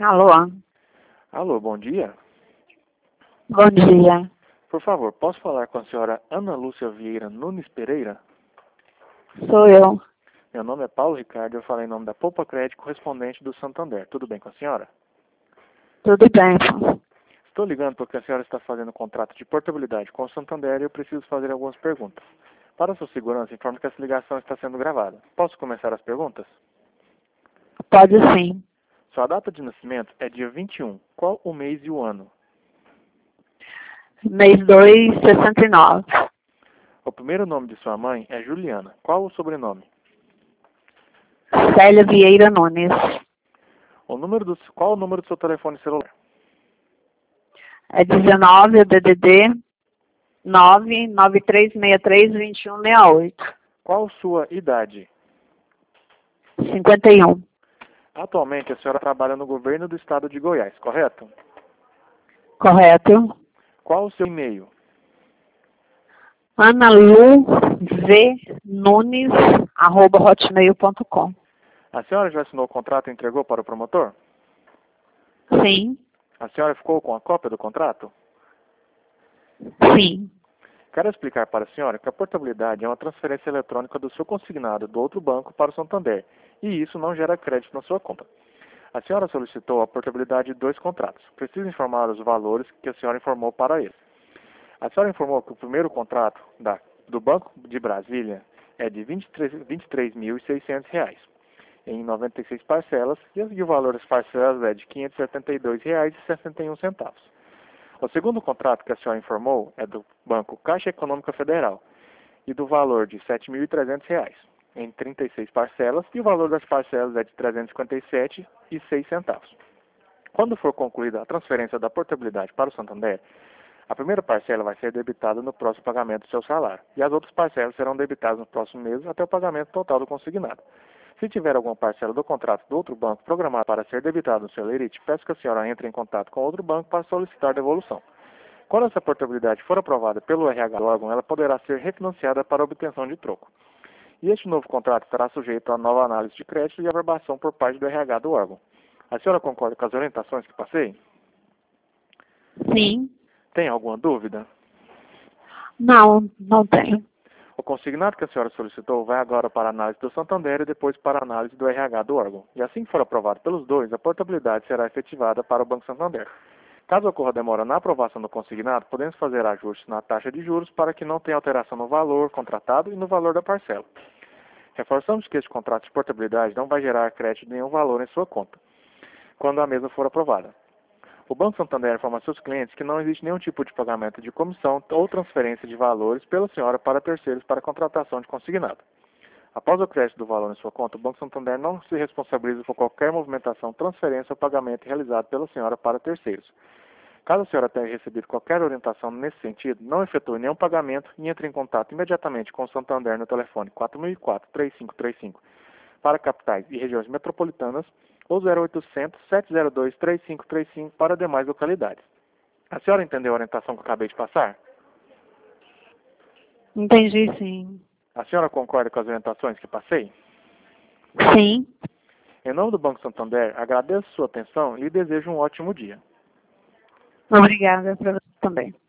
Alô? Alô, bom dia. Bom dia. Por favor, posso falar com a senhora Ana Lúcia Vieira Nunes Pereira? Sou eu. Meu nome é Paulo Ricardo e eu falo em nome da Poupa Crédito correspondente do Santander. Tudo bem com a senhora? Tudo bem? Estou ligando porque a senhora está fazendo um contrato de portabilidade com o Santander e eu preciso fazer algumas perguntas. Para sua segurança, informe que essa ligação está sendo gravada. Posso começar as perguntas? Pode sim. Sua data de nascimento é dia 21. Qual o mês e o ano? Mês 2, 69. O primeiro nome de sua mãe é Juliana. Qual o sobrenome? Célia Vieira Nunes. Qual o número do seu telefone celular? É 19, o DDD 993632168. Qual sua idade? 51. Atualmente a senhora trabalha no governo do estado de Goiás, correto? Correto? Qual o seu e-mail? analununes@hotmail.com. A senhora já assinou o contrato e entregou para o promotor? Sim. A senhora ficou com a cópia do contrato? Sim. Quero explicar para a senhora que a portabilidade é uma transferência eletrônica do seu consignado do outro banco para o Santander, e isso não gera crédito na sua conta. A senhora solicitou a portabilidade de 2 contratos. Preciso informar os valores que a senhora informou para eles. A senhora informou que o primeiro contrato do Banco de Brasília é de R$ 23.600, em 96 parcelas, e o valor das parcelas é de R$ 572,61. O segundo contrato que a senhora informou é do Banco Caixa Econômica Federal e do valor de R$ 7.300, em 36 parcelas, e o valor das parcelas é de R$ 357,06. Quando for concluída a transferência da portabilidade para o Santander, a primeira parcela vai ser debitada no próximo pagamento do seu salário, e as outras parcelas serão debitadas no próximo mês até o pagamento total do consignado. Se tiver alguma parcela do contrato do outro banco programada para ser debitada no seu lerite, peço que a senhora entre em contato com outro banco para solicitar devolução. Quando essa portabilidade for aprovada pelo RH do órgão, ela poderá ser refinanciada para obtenção de troco. E este novo contrato estará sujeito a nova análise de crédito e aprovação por parte do RH do órgão. A senhora concorda com as orientações que passei? Sim. Tem alguma dúvida? Não tenho. O consignado que a senhora solicitou vai agora para a análise do Santander e depois para a análise do RH do órgão. E assim que for aprovado pelos dois, a portabilidade será efetivada para o Banco Santander. Caso ocorra demora na aprovação do consignado, podemos fazer ajustes na taxa de juros para que não tenha alteração no valor contratado e no valor da parcela. Reforçamos que este contrato de portabilidade não vai gerar crédito de nenhum valor em sua conta, quando a mesma for aprovada. O Banco Santander informa a seus clientes que não existe nenhum tipo de pagamento de comissão ou transferência de valores pela senhora para terceiros para contratação de consignado. Após o crédito do valor em sua conta, o Banco Santander não se responsabiliza por qualquer movimentação, transferência ou pagamento realizado pela senhora para terceiros. Caso a senhora tenha recebido qualquer orientação nesse sentido, não efetue nenhum pagamento e entre em contato imediatamente com o Santander no telefone 4004-3535 para capitais e regiões metropolitanas ou 0800-702-3535 para demais localidades. A senhora entendeu a orientação que eu acabei de passar? Entendi, sim. A senhora concorda com as orientações que passei? Sim. Em nome do Banco Santander, agradeço sua atenção e lhe desejo um ótimo dia. Obrigada para você também.